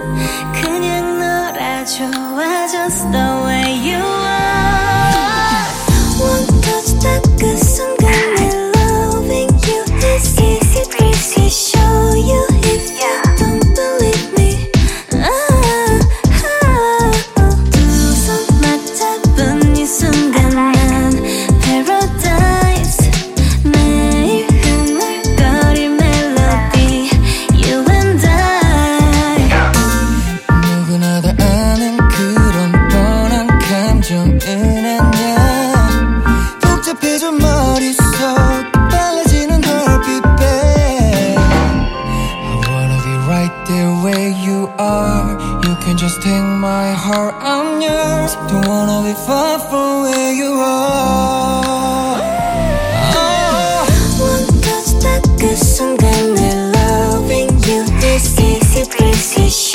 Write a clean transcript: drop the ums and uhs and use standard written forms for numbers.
그냥 놀아줘 just the way you are. One touch 딱 그 순간에 loving you is easy breezy. Show you if you don't believe me. 두 손 맞잡은 이 순간 난 paradise. 매일 흥얼거릴 멜로디 you and I. 누구나 다 아는 그런 뻔한 감정은 아냐. 복잡해져 머릿속 빨라지는 heartbeat babe. I wanna be right there where you are. You can just take my heart, I'm yours. Don't wanna be far from where you are. One touch 딱 그 순간에 loving you is easy breezy.